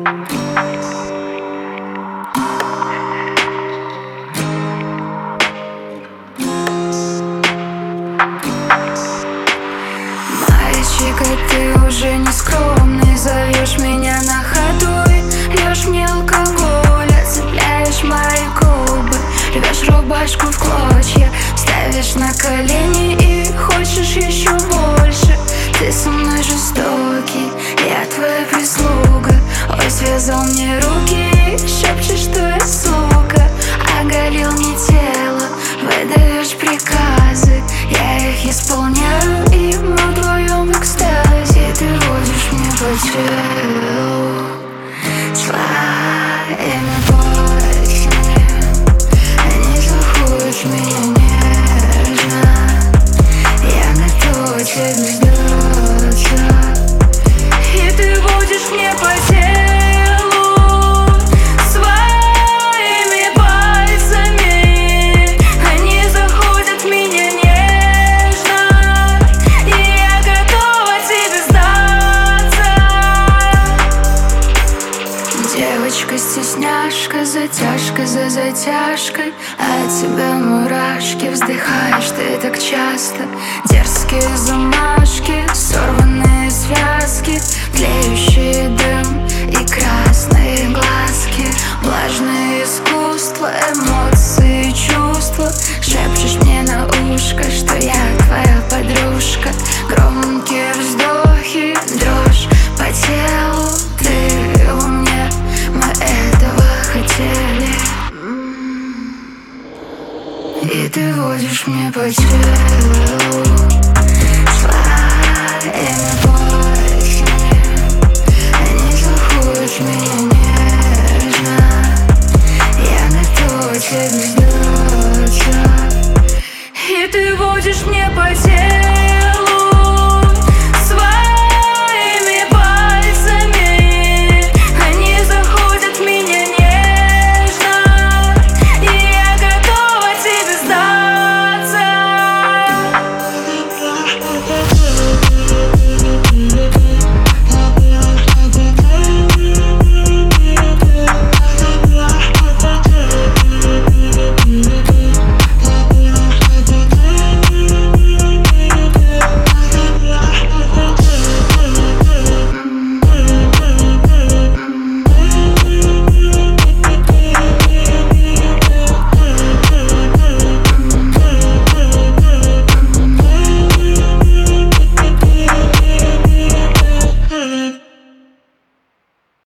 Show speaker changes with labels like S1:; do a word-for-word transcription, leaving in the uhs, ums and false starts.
S1: Мальчик, а ты уже не скромный, зовешь меня на ходу и льешь мне алкоголь, отцепляешь мои губы, рвешь рубашку в клочья, ставишь на колени и хочешь еще больше. Ты со мной жестокий, я твоя прислуга. Ой, связал мне руки и шепчешь, что я сука. Оголил мне тело, выдаешь приказы, я их исполняю, и мы вдвоем в экстазе. Ты водишь мне по телу своими пальцами, они заходят в меня нежно. Я готова тебе сдаться, и ты водишь мне по телу своими пальцами, они заходят в меня нежно, и я готова тебе сдаться. Девочка-стесняшка, затяжка за затяжкой, от тебя мурашки, вздыхаешь ты так часто. Дерзкие замашки,